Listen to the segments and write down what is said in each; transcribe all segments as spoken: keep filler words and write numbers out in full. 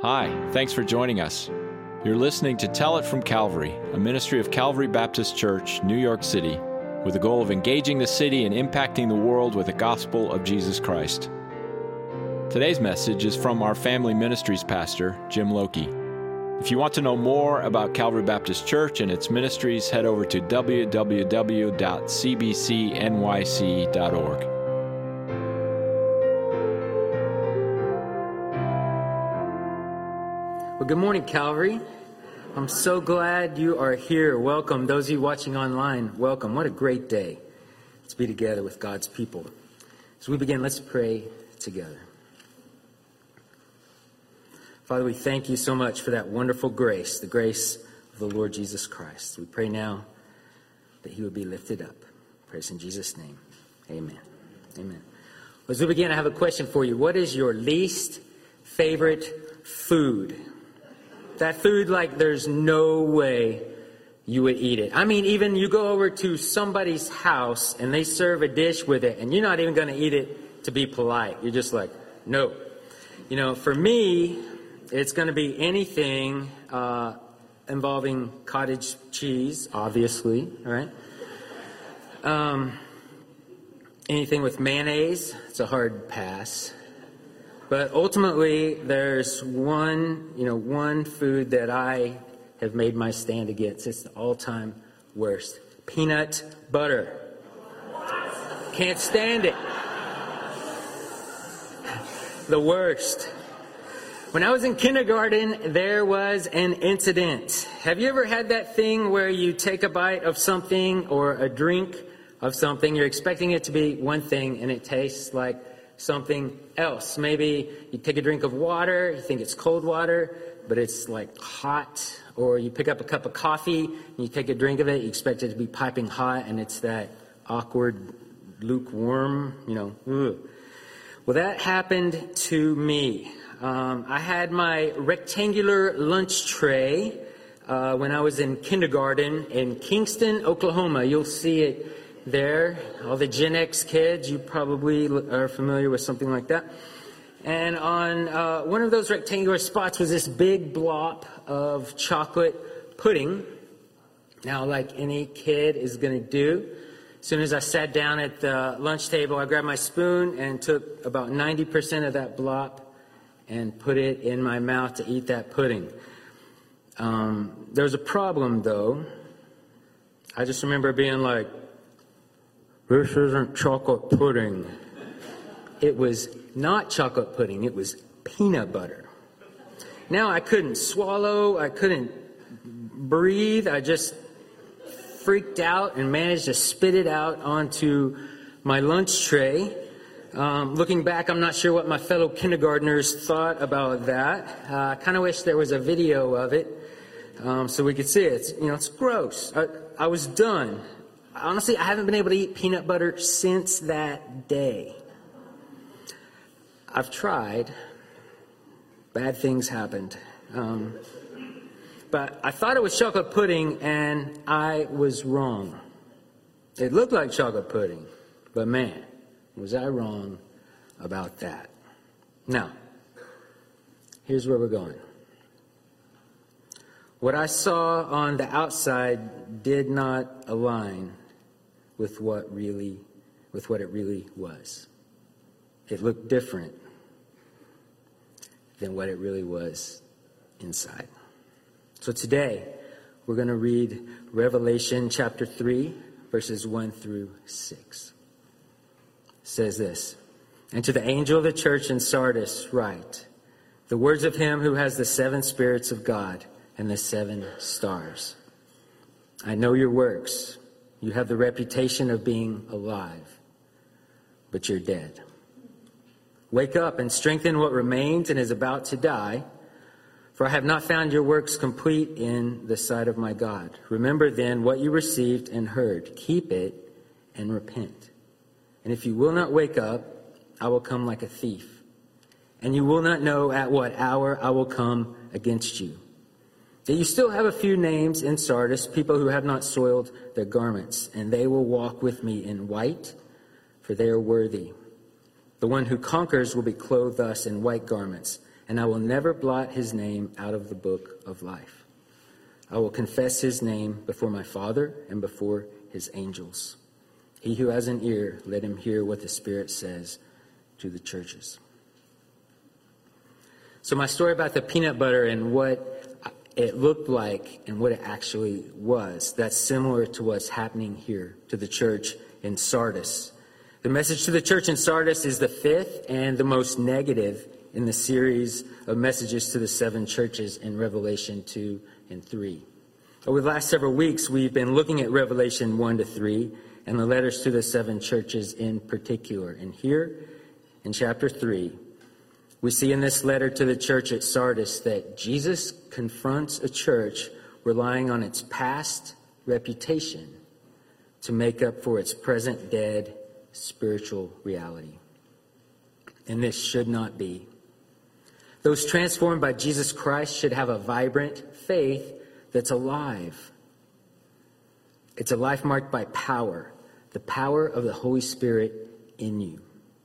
Hi, thanks for joining us. You're listening to Tell It from Calvary, a ministry of Calvary Baptist Church, New York City, with the goal of engaging the city and impacting the world with the gospel of Jesus Christ. Today's message is from our family ministries pastor, Jim Loki. If you want to know more about Calvary Baptist Church and its ministries, head over to w w w dot c b c n y c dot org. Well, good morning, Calvary. I'm so glad you are here. Welcome. Those of you watching online, welcome. What a great day to be together with God's people. As we begin, let's pray together. Father, we thank you so much for that wonderful grace, the grace of the Lord Jesus Christ. We pray now that he would be lifted up. Praise in Jesus' name. Amen. Amen. As we begin, I have a question for you. What is your least favorite food? That food like there's no way you would eat it. I mean, even you go over to somebody's house and they serve a dish with it and you're not even going to eat it to be polite. You're just like, no. You know, for me, it's going to be anything uh, involving cottage cheese, obviously, right? Um, anything with mayonnaise, it's a hard pass. But ultimately, there's one, you know, one food that I have made my stand against. It's the all-time worst. Peanut butter. Can't stand it. The worst. When I was in kindergarten, there was an incident. Have you ever had that thing where you take a bite of something or a drink of something, you're expecting it to be one thing, and it tastes like something else? Maybe you take a drink of water, you think it's cold water, but it's like hot. Or you pick up a cup of coffee, and you take a drink of it, you expect it to be piping hot, and it's that awkward, lukewarm, you know. Ugh. Well, that happened to me. Um, I had my rectangular lunch tray uh, when I was in kindergarten in Kingston, Oklahoma. You'll see it there. All the Gen X kids, you probably are familiar with something like that. And on uh, one of those rectangular spots was this big blob of chocolate pudding. Now, like any kid is going to do, as soon as I sat down at the lunch table, I grabbed my spoon and took about ninety percent of that blob and put it in my mouth to eat that pudding. Um, there's a problem, though. I just remember being like, this isn't chocolate pudding. It was not chocolate pudding. It was peanut butter. Now, I couldn't swallow. I couldn't breathe. I just freaked out and managed to spit it out onto my lunch tray. Um, looking back, I'm not sure what my fellow kindergartners thought about that. Uh, I kind of wish there was a video of it um, so we could see it. It's, you know, it's gross. I, I was done. Honestly, I haven't been able to eat peanut butter since that day. I've tried. Bad things happened. Um, but I thought it was chocolate pudding, and I was wrong. It looked like chocolate pudding, but man, was I wrong about that. Now, here's where we're going. What I saw on the outside did not align with what really, with what it really was. It looked different than what it really was inside. So today, we're going to read Revelation chapter three, verses one through six. It says this, "And to the angel of the church in Sardis write, the words of him who has the seven spirits of God and the seven stars. I know your works. You have the reputation of being alive, but you're dead. Wake up and strengthen what remains and is about to die, for I have not found your works complete in the sight of my God. Remember then what you received and heard. Keep it and repent. And if you will not wake up, I will come like a thief, and you will not know at what hour I will come against you. That you still have a few names in Sardis, people who have not soiled their garments, and they will walk with me in white, for they are worthy. The one who conquers will be clothed thus in white garments, and I will never blot his name out of the book of life. I will confess his name before my Father and before his angels. He who has an ear, let him hear what the Spirit says to the churches. So my story about the peanut butter and what it looked like and what it actually was, that's similar to what's happening here to the church in Sardis. The message to the church in Sardis is the fifth and the most negative in the series of messages to the seven churches in Revelation two and three. Over the last several weeks, we've been looking at Revelation one to three and the letters to the seven churches in particular. And here in chapter three, we see in this letter to the church at Sardis that Jesus confronts a church relying on its past reputation to make up for its present dead spiritual reality. And this should not be. Those transformed by Jesus Christ should have a vibrant faith that's alive. It's a life marked by power, the power of the Holy Spirit in you.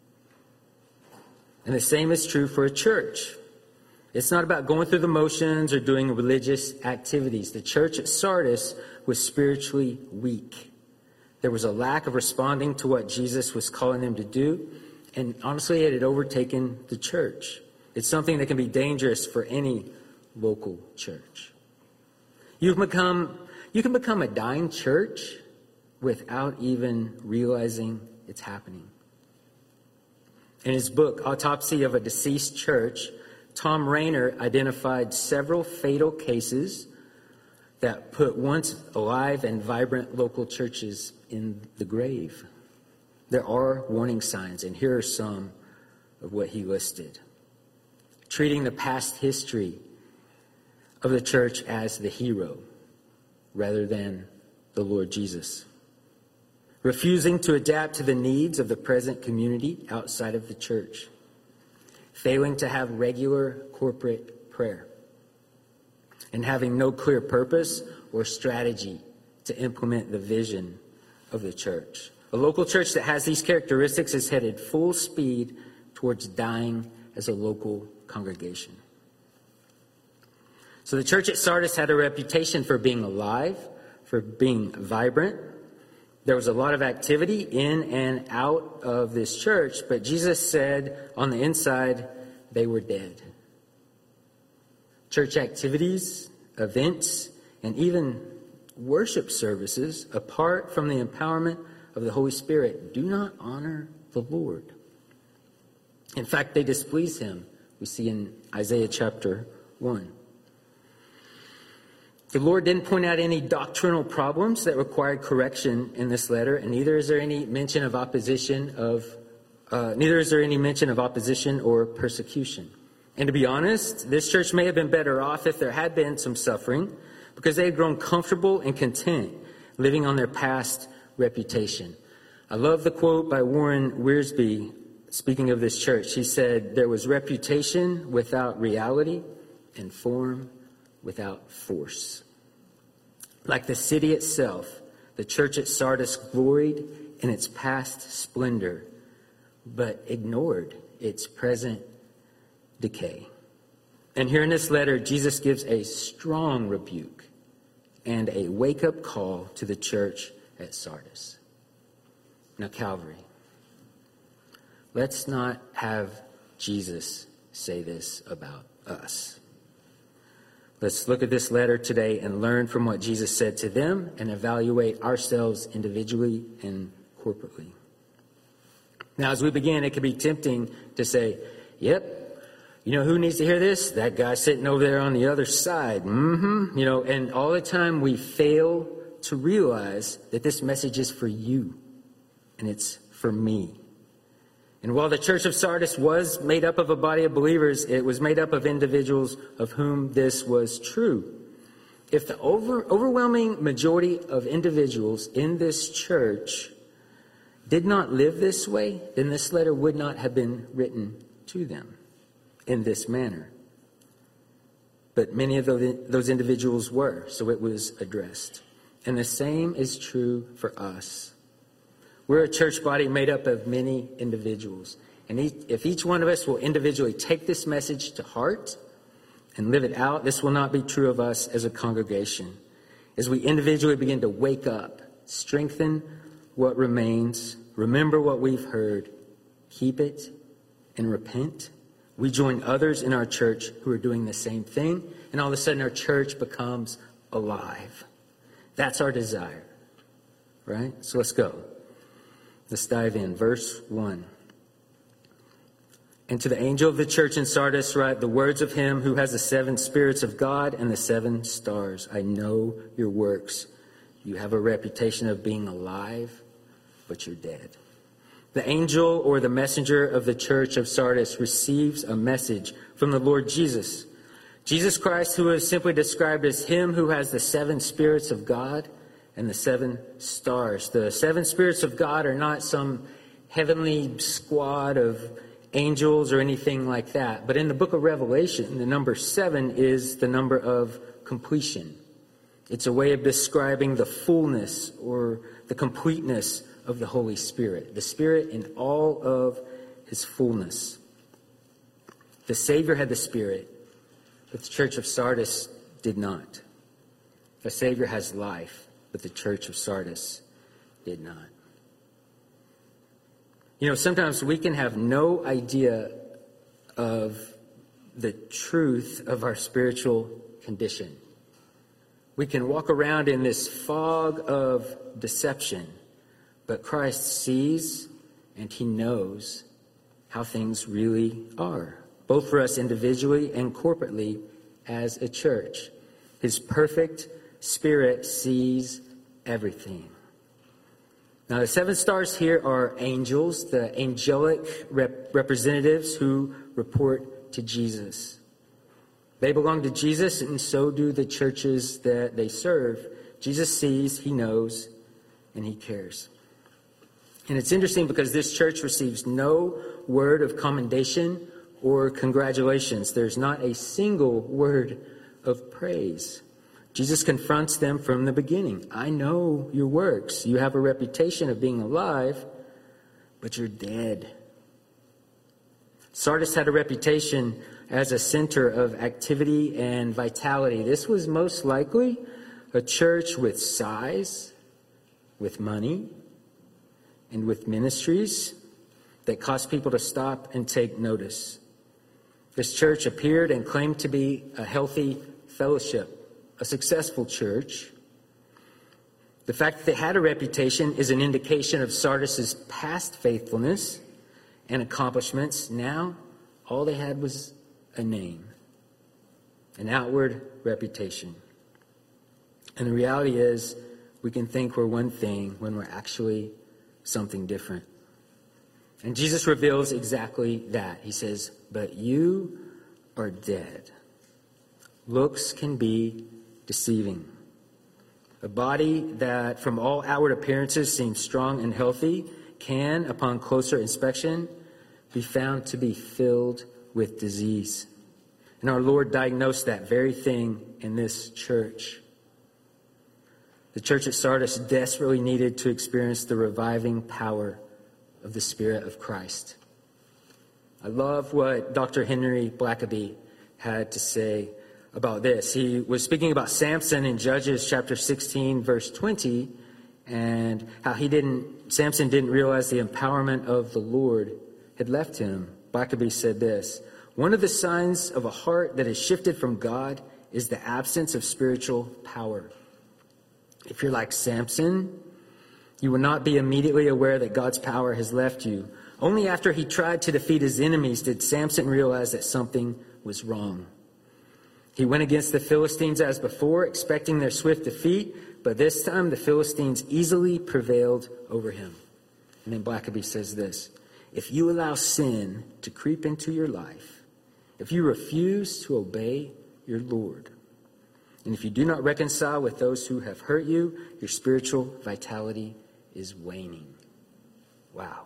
And the same is true for a church. It's not about going through the motions or doing religious activities. The church at Sardis was spiritually weak. There was a lack of responding to what Jesus was calling them to do. And honestly, it had overtaken the church. It's something that can be dangerous for any local church. You've become, you can become a dying church without even realizing it's happening. In his book, Autopsy of a Deceased Church, Tom Rainer identified several fatal cases that put once alive and vibrant local churches in the grave. There are warning signs, and here are some of what he listed. Treating the past history of the church as the hero rather than the Lord Jesus. Refusing to adapt to the needs of the present community outside of the church. Failing to have regular corporate prayer. And having no clear purpose or strategy to implement the vision of the church. A local church that has these characteristics is headed full speed towards dying as a local congregation. So the church at Sardis had a reputation for being alive, for being vibrant. There was a lot of activity in and out of this church, but Jesus said on the inside, they were dead. Church activities, events, and even worship services, apart from the empowerment of the Holy Spirit, do not honor the Lord. In fact, they displease him. We see in Isaiah chapter one. The Lord didn't point out any doctrinal problems that required correction in this letter, and neither is there any mention of opposition of, uh, neither is there any mention of opposition or persecution. And to be honest, this church may have been better off if there had been some suffering, because they had grown comfortable and content living on their past reputation. I love the quote by Warren Wiersbe, speaking of this church. He said, "There was reputation without reality and form without force." Like the city itself, the church at Sardis gloried in its past splendor, but ignored its present decay. And here in this letter, Jesus gives a strong rebuke and a wake-up call to the church at Sardis. Now, Calvary, let's not have Jesus say this about us. Let's look at this letter today and learn from what Jesus said to them and evaluate ourselves individually and corporately. Now, as we begin, it can be tempting to say, yep, you know who needs to hear this? That guy sitting over there on the other side. Mm-hmm. You know, and all the time we fail to realize that this message is for you and it's for me. And while the church of Sardis was made up of a body of believers, it was made up of individuals of whom this was true. If the over, overwhelming majority of individuals in this church did not live this way, then this letter would not have been written to them in this manner. But many of those individuals were, so it was addressed. And the same is true for us. We're a church body made up of many individuals, And if each one of us will individually take this message to heart and live it out, this will not be true of us as a congregation. As we individually begin to wake up, strengthen what remains, remember what we've heard, keep it, and repent, we join others in our church who are doing the same thing, and all of a sudden our church becomes alive. That's our desire, right? So let's go. Let's dive in. Verse one. And to the angel of the church in Sardis write the words of him who has the seven spirits of God and the seven stars. I know your works. You have a reputation of being alive, but you're dead. The angel or the messenger of the church of Sardis receives a message from the Lord Jesus. Jesus Christ, who is simply described as him who has the seven spirits of God and the seven stars. The seven spirits of God are not some heavenly squad of angels or anything like that. But in the book of Revelation, the number seven is the number of completion. It's a way of describing the fullness or the completeness of the Holy Spirit. The Spirit in all of his fullness. The Savior had the Spirit, but the church of Sardis did not. The Savior has life, but the church of Sardis did not. You know, sometimes we can have no idea of the truth of our spiritual condition. We can walk around in this fog of deception, but Christ sees and he knows how things really are, both for us individually and corporately as a church. His perfect Spirit sees everything. Now, the seven stars here are angels, the angelic rep- representatives who report to Jesus. They belong to Jesus, and so do the churches that they serve. Jesus sees, he knows, and he cares. And it's interesting because this church receives no word of commendation or congratulations. There's not a single word of praise. Jesus confronts them from the beginning. I know your works. You have a reputation of being alive, but you're dead. Sardis had a reputation as a center of activity and vitality. This was most likely a church with size, with money, and with ministries that caused people to stop and take notice. This church appeared and claimed to be a healthy fellowship, a successful church. The fact that they had a reputation is an indication of Sardis's past faithfulness and accomplishments. Now, all they had was a name, an outward reputation. And the reality is, we can think we're one thing when we're actually something different. And Jesus reveals exactly that. He says, but you are dead. Looks can be deceiving. A body that from all outward appearances seems strong and healthy can, upon closer inspection, be found to be filled with disease. And our Lord diagnosed that very thing in this church. The church at Sardis desperately needed to experience the reviving power of the Spirit of Christ. I love what Doctor Henry Blackaby had to say about this. He was speaking about Samson in Judges chapter sixteen, verse twenty, and how he didn't, Samson didn't realize the empowerment of the Lord had left him. Blackaby said this: one of the signs of a heart that is shifted from God is the absence of spiritual power. If you're like Samson, you will not be immediately aware that God's power has left you. Only after he tried to defeat his enemies did Samson realize that something was wrong. He went against the Philistines as before, expecting their swift defeat, but this time the Philistines easily prevailed over him. And then Blackaby says this: if you allow sin to creep into your life, if you refuse to obey your Lord, and if you do not reconcile with those who have hurt you, your spiritual vitality is waning. Wow.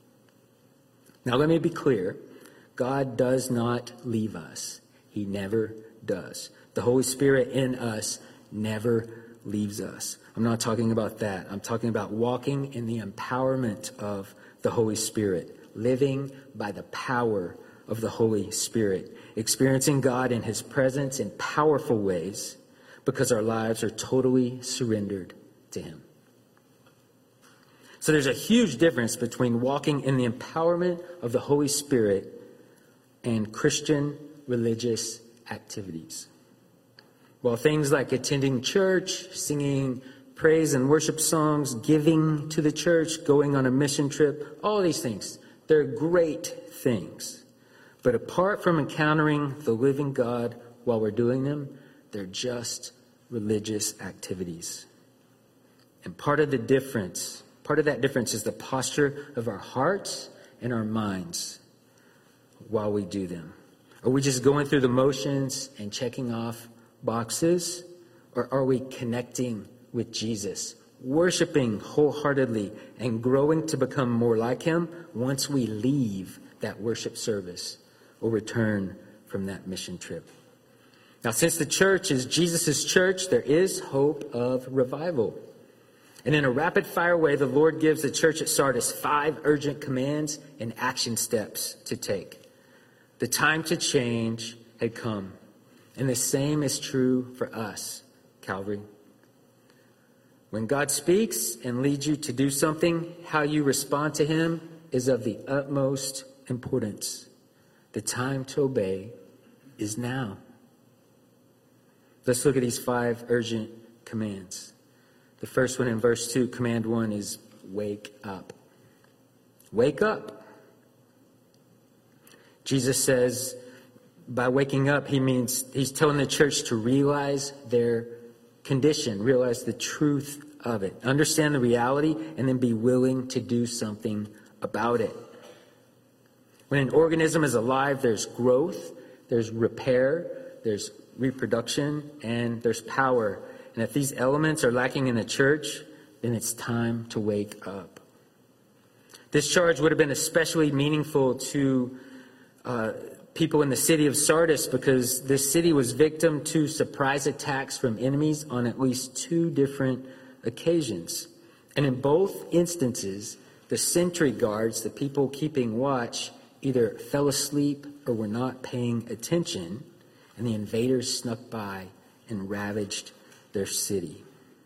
Now let me be clear. God does not leave us. He never does. The Holy Spirit in us never leaves us. I'm not talking about that. I'm talking about walking in the empowerment of the Holy Spirit, living by the power of the Holy Spirit, experiencing God in his presence in powerful ways because our lives are totally surrendered to him. So there's a huge difference between walking in the empowerment of the Holy Spirit and Christian religious activities. While things like attending church, singing praise and worship songs, giving to the church, going on a mission trip, all these things, they're great things. But apart from encountering the living God while we're doing them, they're just religious activities. And part of the difference, part of that difference is the posture of our hearts and our minds while we do them. Are we just going through the motions and checking off boxes? Or are we connecting with Jesus, worshiping wholeheartedly and growing to become more like him once we leave that worship service or return from that mission trip? Now, since the church is Jesus' church, there is hope of revival. And in a rapid-fire way, the Lord gives the church at Sardis five urgent commands and action steps to take. The time to change had come. And the same is true for us, Calvary. When God speaks and leads you to do something, how you respond to him is of the utmost importance. The time to obey is now. Let's look at these five urgent commands. The first one in verse two, command one, is wake up. Wake up. Jesus says by waking up, he means he's telling the church to realize their condition, realize the truth of it, understand the reality, and then be willing to do something about it. When an organism is alive, there's growth, there's repair, there's reproduction, and there's power. And if these elements are lacking in the church, then it's time to wake up. This charge would have been especially meaningful to uh, people in the city of Sardis because this city was victim to surprise attacks from enemies on at least two different occasions. And in both instances, the sentry guards, the people keeping watch, either fell asleep or were not paying attention, and the invaders snuck by and ravaged their city.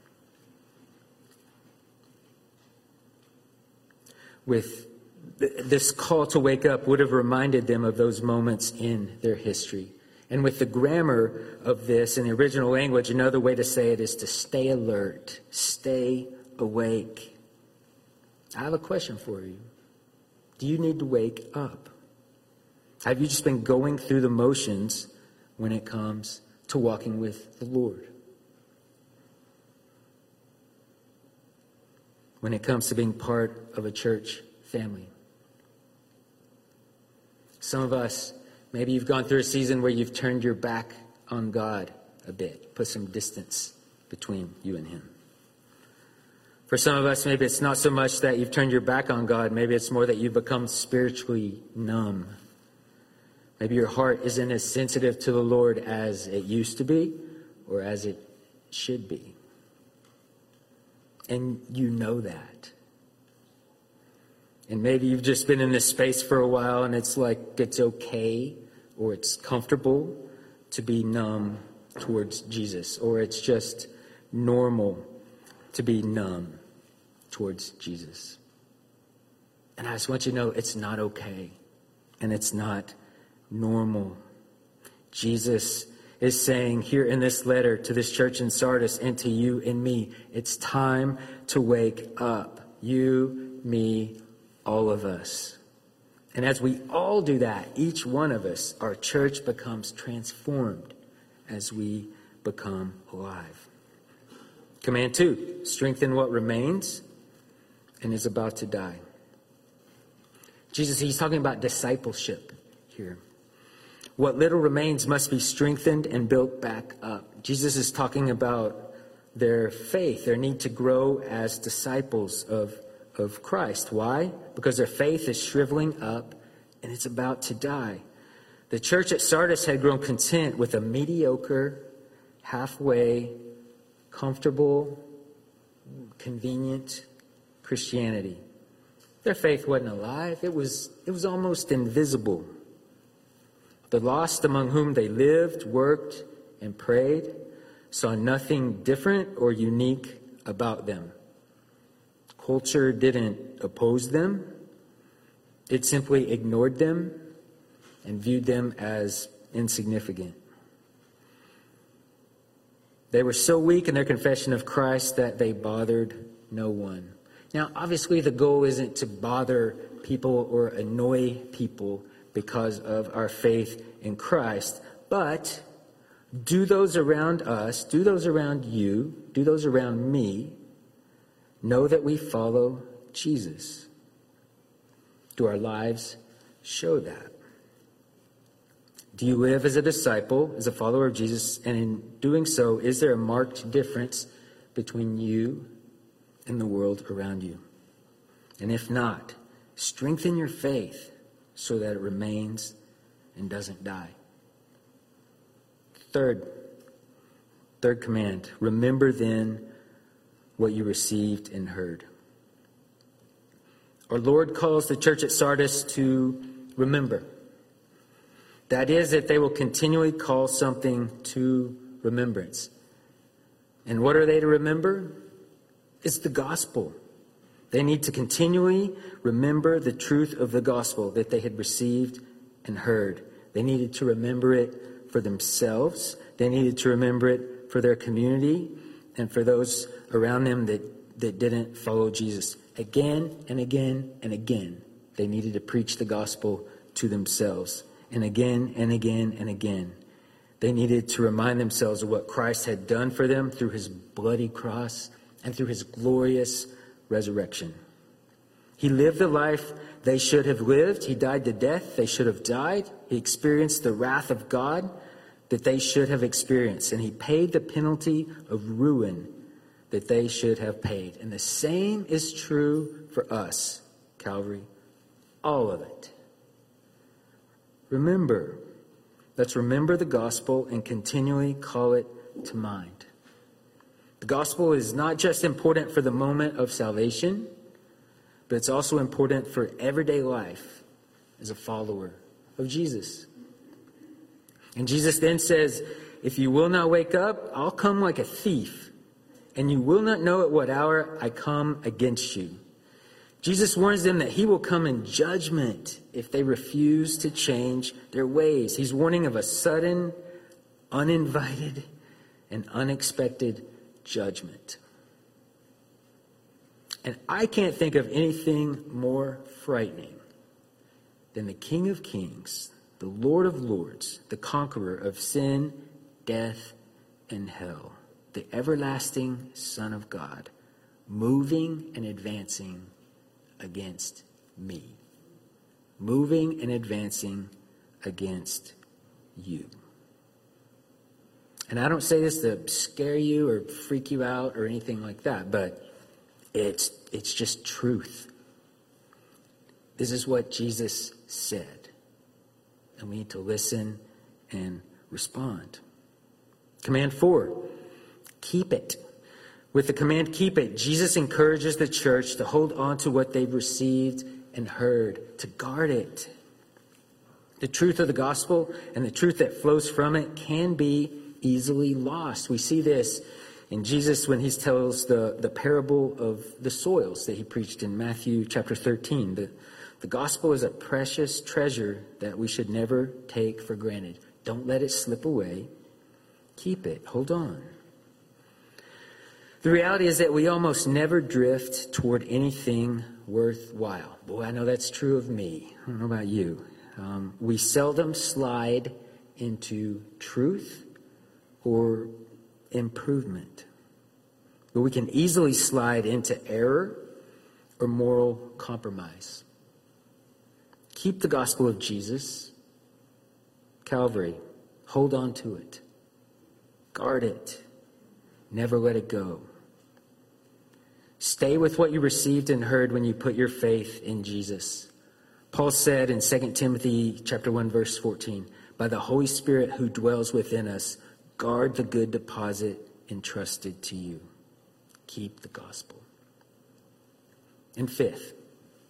With this call to wake up would have reminded them of those moments in their history. And with the grammar of this in the original language, another way to say it is to stay alert, stay awake. I have a question for you. Do you need to wake up? Have you just been going through the motions when it comes to walking with the Lord? When it comes to being part of a church family? Some of us, maybe you've gone through a season where you've turned your back on God a bit, put some distance between you and him. For some of us, maybe it's not so much that you've turned your back on God. Maybe it's more that you've become spiritually numb. Maybe your heart isn't as sensitive to the Lord as it used to be or as it should be. And you know that. And maybe you've just been in this space for a while and it's like it's okay or it's comfortable to be numb towards Jesus, or it's just normal to be numb towards Jesus. And I just want you to know it's not okay and it's not normal. Jesus is saying here in this letter to this church in Sardis and to you and me, it's time to wake up. You, me, all of us. And as we all do that, each one of us, our church becomes transformed as we become alive. Command two, strengthen what remains and is about to die. Jesus, he's talking about discipleship here. What little remains must be strengthened and built back up. Jesus is talking about their faith, their need to grow as disciples of, of Christ. Why? Because their faith is shriveling up and it's about to die. The church at Sardis had grown content with a mediocre, halfway, comfortable, convenient Christianity. Their faith wasn't alive. It was, it was almost invisible. The lost among whom they lived, worked, and prayed saw nothing different or unique about them. Culture didn't oppose them. It simply ignored them and viewed them as insignificant. They were so weak in their confession of Christ that they bothered no one. Now, obviously, the goal isn't to bother people or annoy people because of our faith in Christ, but do those around us, do those around you, do those around me know that we follow Jesus? Do our lives show that? Do you live as a disciple, as a follower of Jesus, and in doing so, is there a marked difference between you and the world around you? And if not, strengthen your faith so that it remains and doesn't die. Third, third command, remember then what you received and heard. Our Lord calls the church at Sardis to remember. That is, that they will continually call something to remembrance. And what are they to remember? It's the gospel. They need to continually remember the truth of the gospel that they had received and heard. They needed to remember it for themselves. They needed to remember it for their community and for those around them that, that didn't follow Jesus. Again and again and again, they needed to preach the gospel to themselves. And again and again and again, they needed to remind themselves of what Christ had done for them through his bloody cross and through his glorious resurrection. He lived the life they should have lived. He died the death they should have died. He experienced the wrath of God that they should have experienced. And he paid the penalty of ruin that they should have paid. And the same is true for us, Calvary. All of it. Remember. Let's remember the gospel and continually call it to mind. The gospel is not just important for the moment of salvation, but it's also important for everyday life as a follower of Jesus. And Jesus then says, if you will not wake up, I'll come like a thief, and you will not know at what hour I come against you. Jesus warns them that he will come in judgment if they refuse to change their ways. He's warning of a sudden, uninvited, and unexpected judgment. And I can't think of anything more frightening than the King of Kings, the Lord of Lords, the conqueror of sin, death, and hell, the everlasting Son of God, moving and advancing against me. Moving and advancing against you. And I don't say this to scare you or freak you out or anything like that, but it's it's just truth. This is what Jesus said. And we need to listen and respond. Command four, keep it. With the command, keep it, Jesus encourages the church to hold on to what they've received and heard, to guard it. The truth of the gospel and the truth that flows from it can be easily lost. We see this in Jesus when he tells the, the parable of the soils that he preached in Matthew chapter thirteen. The, the gospel is a precious treasure that we should never take for granted. Don't let it slip away. Keep it. Hold on. The reality is that we almost never drift toward anything worthwhile. Boy, I know that's true of me. I don't know about you. Um, we seldom slide into truth or improvement. But we can easily slide into error or moral compromise. Keep the gospel of Jesus. Calvary, hold on to it. Guard it. Never let it go. Stay with what you received and heard when you put your faith in Jesus. Paul said in Second Timothy chapter one, verse fourteen, by the Holy Spirit who dwells within us, guard the good deposit entrusted to you. Keep the gospel. And fifth,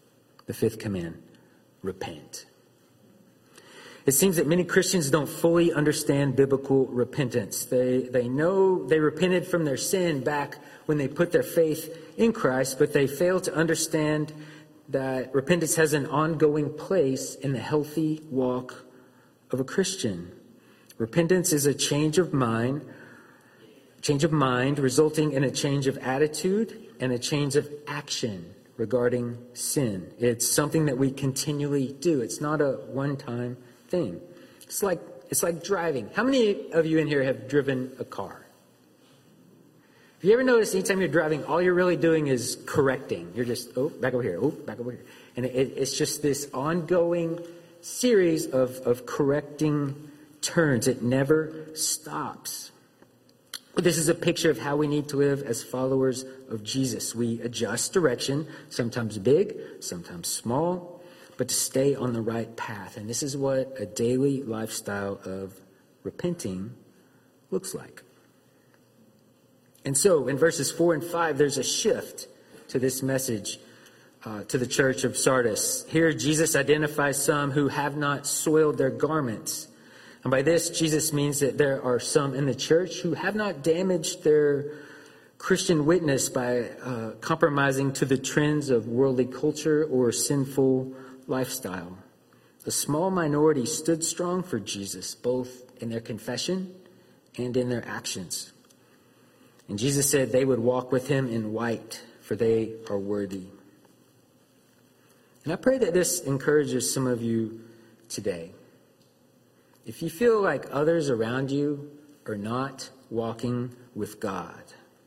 The fifth command, repent. It seems that many Christians don't fully understand biblical repentance. They, they know they repented from their sin back when they put their faith in Christ, but they fail to understand that repentance has an ongoing place in the healthy walk of a Christian. Repentance is a change of mind, change of mind resulting in a change of attitude and a change of action regarding sin. It's something that we continually do. It's not a one-time thing. It's like it's like driving. How many of you in here have driven a car? Have you ever noticed anytime you're driving, all you're really doing is correcting? You're just, oh, back over here, oh, back over here. And it, it's just this ongoing series of, of correcting turns. It never stops. This is a picture of how we need to live as followers of Jesus. We adjust direction, sometimes big, sometimes small, but to stay on the right path. And this is what a daily lifestyle of repenting looks like. And so in verses four and five, there's a shift to this message uh, to the church of Sardis. Here, Jesus identifies some who have not soiled their garments. And by this, Jesus means that there are some in the church who have not damaged their Christian witness by uh, compromising to the trends of worldly culture or sinful lifestyle. A small minority stood strong for Jesus, both in their confession and in their actions. And Jesus said they would walk with him in white, for they are worthy. And I pray that this encourages some of you today. If you feel like others around you are not walking with God,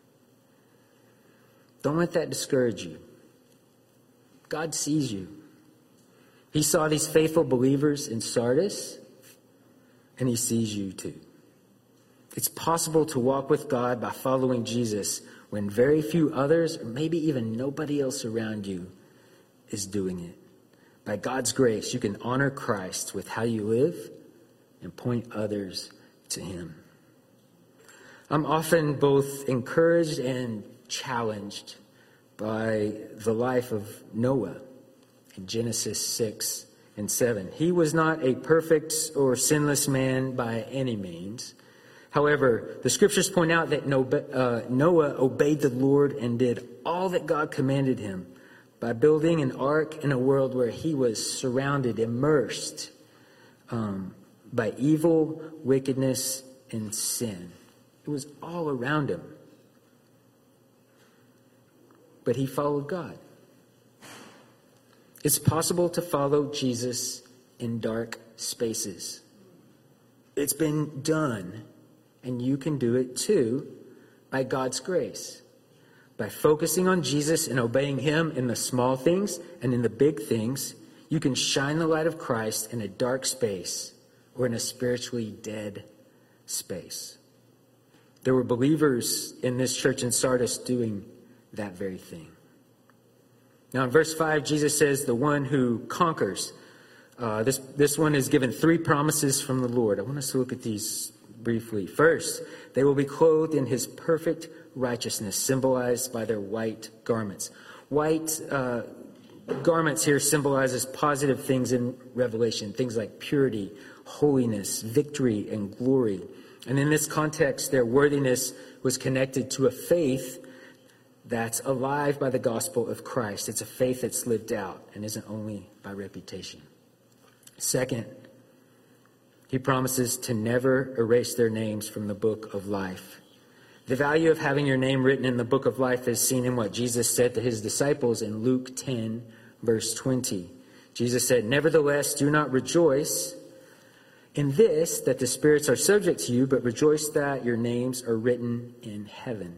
don't let that discourage you. God sees you. He saw these faithful believers in Sardis, and he sees you too. It's possible to walk with God by following Jesus when very few others, or maybe even nobody else around you, is doing it. By God's grace, you can honor Christ with how you live and point others to him. I'm often both encouraged and challenged by the life of Noah in Genesis six and seven. He was not a perfect or sinless man by any means. However, the scriptures point out that Noah obeyed the Lord and did all that God commanded him by building an ark in a world where he was surrounded, immersed um, by evil, wickedness, and sin. It was all around him. But he followed God. It's possible to follow Jesus in dark spaces. It's been done. And you can do it too by God's grace. By focusing on Jesus and obeying him in the small things and in the big things, you can shine the light of Christ in a dark space or in a spiritually dead space. There were believers in this church in Sardis doing that very thing. Now in verse five, Jesus says, the one who conquers. Uh, this, this one is given three promises from the Lord. I want us to look at these briefly. First, they will be clothed in his perfect righteousness, symbolized by their white garments. White uh, garments here symbolizes positive things in Revelation, things like purity, holiness, victory, and glory. And in this context, their worthiness was connected to a faith that's alive by the gospel of Christ. It's a faith that's lived out and isn't only by reputation. Second, he promises to never erase their names from the book of life. The value of having your name written in the book of life is seen in what Jesus said to his disciples in Luke ten, verse twenty. Jesus said, nevertheless, do not rejoice in this, that the spirits are subject to you, but rejoice that your names are written in heaven.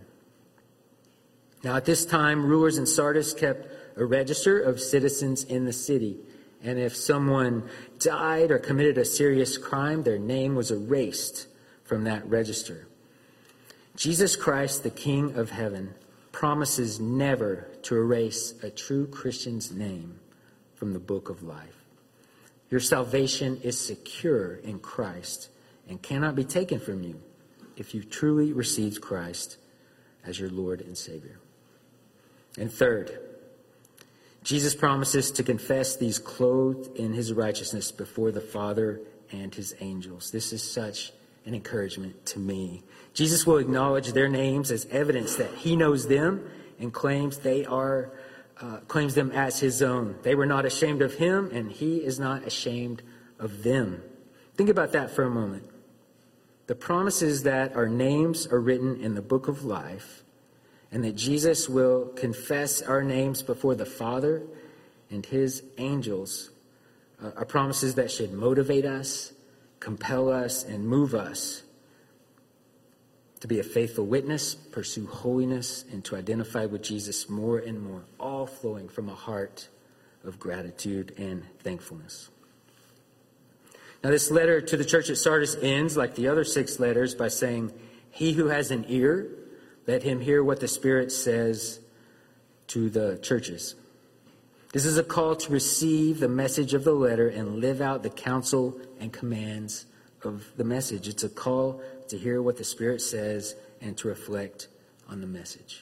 Now at this time, rulers in Sardis kept a register of citizens in the city. And if someone died or committed a serious crime, their name was erased from that register. Jesus Christ, the King of heaven, promises never to erase a true Christian's name from the book of life. Your salvation is secure in Christ and cannot be taken from you if you truly received Christ as your Lord and Savior. And third, Jesus promises to confess these clothed in his righteousness before the Father and his angels. This is such an encouragement to me. Jesus will acknowledge their names as evidence that he knows them and claims they are uh, claims them as his own. They were not ashamed of him, and he is not ashamed of them. Think about that for a moment. The promise is that our names are written in the book of life, and that Jesus will confess our names before the Father and his angels, uh, are promises that should motivate us, compel us, and move us to be a faithful witness, pursue holiness, and to identify with Jesus more and more, all flowing from a heart of gratitude and thankfulness. Now, this letter to the church at Sardis ends, like the other six letters, by saying, "He who has an ear, let him hear what the Spirit says to the churches." This is a call to receive the message of the letter and live out the counsel and commands of the message. It's a call to hear what the Spirit says and to reflect on the message.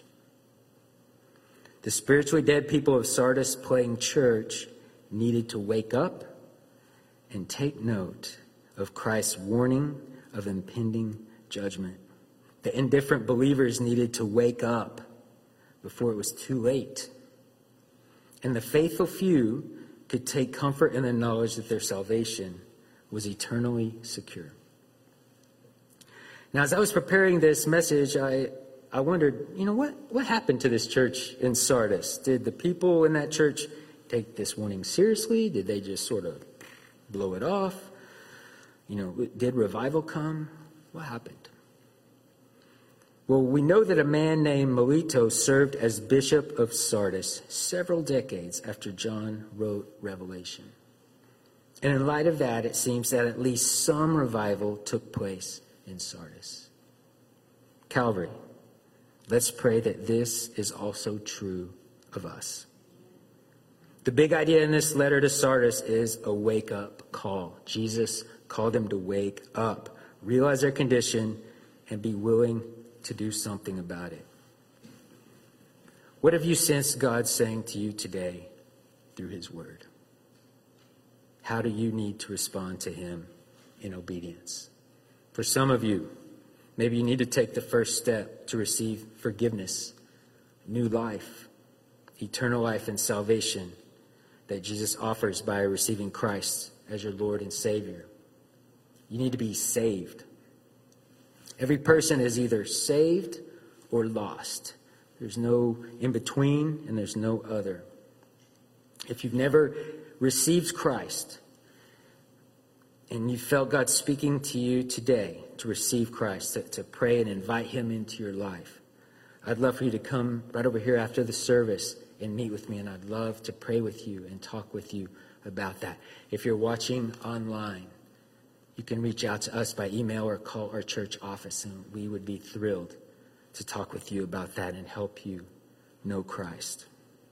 The spiritually dead people of Sardis playing church needed to wake up and take note of Christ's warning of impending judgment. The indifferent believers needed to wake up before it was too late. And the faithful few could take comfort in the knowledge that their salvation was eternally secure. Now, as I was preparing this message, I, I wondered, you know, what, what happened to this church in Sardis? Did the people in that church take this warning seriously? Did they just sort of blow it off? You know, did revival come? What happened? Well, we know that a man named Melito served as bishop of Sardis several decades after John wrote Revelation. And in light of that, it seems that at least some revival took place in Sardis. Calvary, let's pray that this is also true of us. The big idea in this letter to Sardis is a wake-up call. Jesus called them to wake up, realize their condition, and be willing to do something about it. What have you sensed God saying to you today through his word? How do you need to respond to him in obedience? For some of you, maybe you need to take the first step to receive forgiveness, new life, eternal life and salvation that Jesus offers by receiving Christ as your Lord and Savior. You need to be saved. Every person is either saved or lost. There's no in between, and there's no other. If you've never received Christ and you felt God speaking to you today to receive Christ, to, to pray and invite him into your life, I'd love for you to come right over here after the service and meet with me, and I'd love to pray with you and talk with you about that. If you're watching online, you can reach out to us by email or call our church office, and we would be thrilled to talk with you about that and help you know Christ.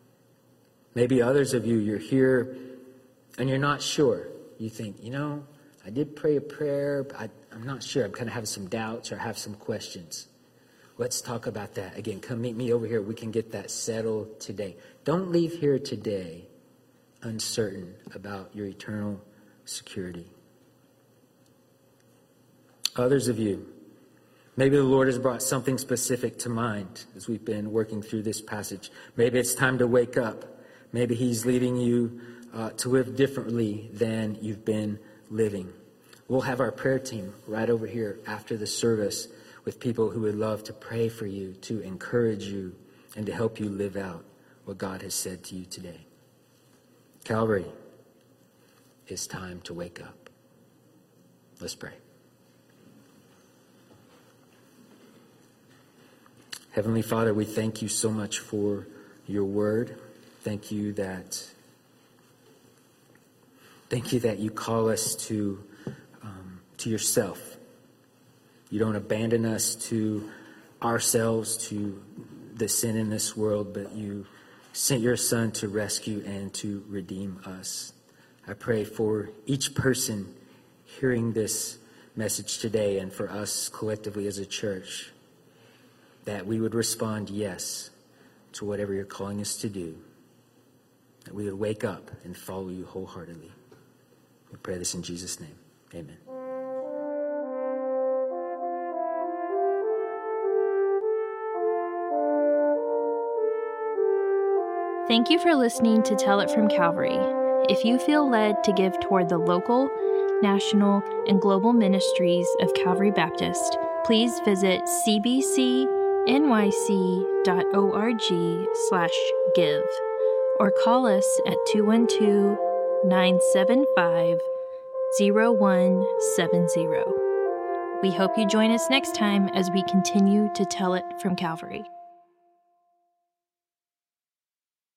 Maybe others of you, you're here and you're not sure. You think, you know, I did pray a prayer, but I, I'm not sure. I'm kind of having some doubts or have some questions. Let's talk about that. Again, come meet me over here. We can get that settled today. Don't leave here today uncertain about your eternal security. Others of you, maybe the Lord has brought something specific to mind as we've been working through this passage. Maybe it's time to wake up. Maybe he's leading you uh, to live differently than you've been living. We'll have our prayer team right over here after the service with people who would love to pray for you, to encourage you, and to help you live out what God has said to you today. Calvary, it's time to wake up. Let's pray. Heavenly Father, we thank you so much for your word. Thank you that, thank you that you call us to, um, to yourself. You don't abandon us to ourselves, to the sin in this world, but you sent your Son to rescue and to redeem us. I pray for each person hearing this message today and for us collectively as a church, that we would respond yes to whatever you're calling us to do. that we would wake up and follow you wholeheartedly. We pray this in Jesus' name. Amen. Thank you for listening to Tell It from Calvary. If you feel led to give toward the local, national, and global ministries of Calvary Baptist, please visit c b c n y c dot org slash give or call us at two one two, nine seven five, zero one seven zero. We hope you join us next time as we continue to tell it from Calvary.